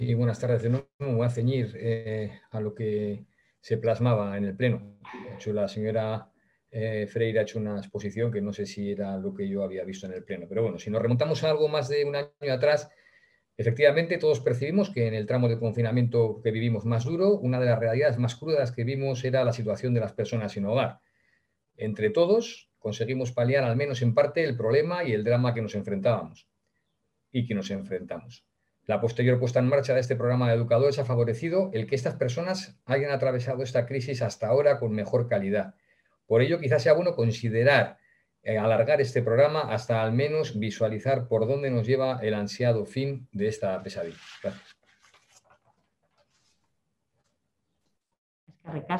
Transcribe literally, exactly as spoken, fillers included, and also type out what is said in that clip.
y buenas tardes de nuevo. Me voy a ceñir eh, a lo que se plasmaba en el Pleno. De hecho, la señora eh, Freire ha hecho una exposición que no sé si era lo que yo había visto en el Pleno. Pero bueno, si nos remontamos a algo más de un año atrás, efectivamente todos percibimos que en el tramo de confinamiento que vivimos más duro, una de las realidades más crudas que vimos era la situación de las personas sin hogar. Entre todos conseguimos paliar al menos en parte el problema y el drama que nos enfrentábamos y que nos enfrentamos. La posterior puesta en marcha de este programa de educadores ha favorecido el que estas personas hayan atravesado esta crisis hasta ahora con mejor calidad. Por ello, quizás sea bueno considerar eh, alargar este programa hasta al menos visualizar por dónde nos lleva el ansiado fin de esta pesadilla. Gracias.